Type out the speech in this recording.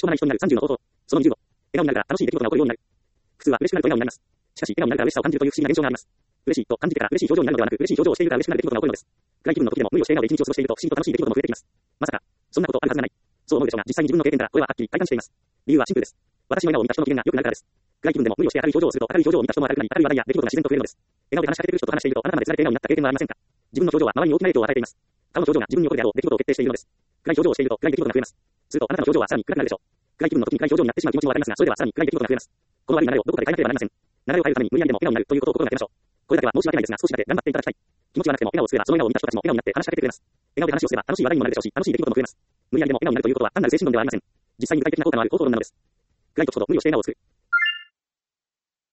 まない人になる30の方法。その20を。笑顔になるから楽しい出来事が起こるようになる。普通は嬉しくなると笑顔になります。しかし、笑顔になるから嬉しさを感じるという不思議な現象があります。嬉しいと感じてから嬉しい表情になるのではなく、嬉しい表情をしているから嬉しくなる出来事が起こるのです。暗い気分の時でも無理をして笑顔で一日を過ごしていると不思議と楽しい出来事も増えてきます。まさか、そんなことあるはずがない。そう思うでしょうが、実際に自分の経験からこれははっきり体感しています。理由はシンプルです。私の笑顔を見た人の機嫌が良くなるからです。暗い気分でも無理をして明るい表情をすると明るい表情を見た人も明るくなり、明るい話題や出来事が自然と増えるのです。笑顔で話しかけてくる人と話しているとあなたまで釣られて笑顔になった経験はありませんか？自分の表情は周りに大きな影響を与えています。顔の表情が自分に起こるであろう出来事を決定しているのです。暗い表情をしていると暗い出来事が増えます。するとあなたの表情はさらに暗くなるでしょう。暗い気分の時に暗い表情になってしまう気持ちもわかりますが、それではさらに暗い出来事が増えます。この悪い流れをどこかで変えなければなりません。流れを変えるために無理やりでも笑顔になるということを心がけましょう。これだけは申し訳ないですが、少しだけ頑張っていただきたい。気持ちはなくても笑顔を作れば、その笑顔を見た人たちも笑顔になって話しかけてくれます。笑顔で話をすれば楽しい話題にもなるでしょうし、楽しい出来事も増えます。無理やりでも笑顔になるということは単なる精神論ではありません。実際に具体的な効果のある方法論なのです。暗い時ほど無理をして笑顔を作る。